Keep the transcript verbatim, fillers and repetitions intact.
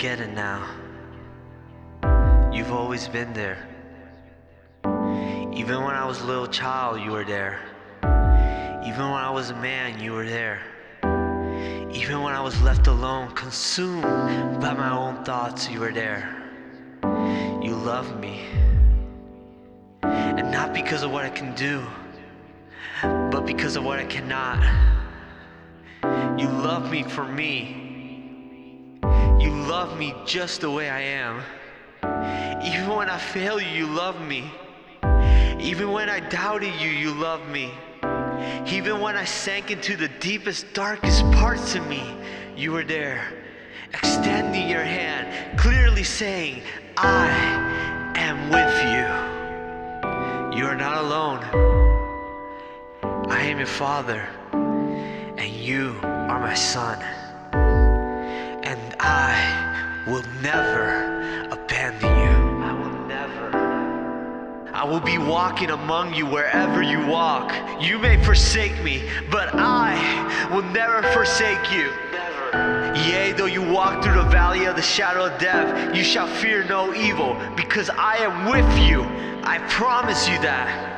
get it now. You've always been there. Even when I was a little child, you were there. Even when I was a man, you were there. Even when I was left alone, consumed by my own thoughts, you were there. You loved me. And not because of what I can do, but because of what I cannot. You love me for me. You love me just the way I am. Even when I fail you, you love me. Even when I doubted you, you loved me. Even when I sank into the deepest, darkest parts of me, you were there, extending your hand, clearly saying, I am with you. You are not alone. I am your father, and you are my son. And I will never abandon you. I will never. I will be walking among you wherever you walk. You may forsake me, but I will never forsake you. Never. Yea, though you walk through the valley of the shadow of death, you shall fear no evil, because I am with you. I promise you that.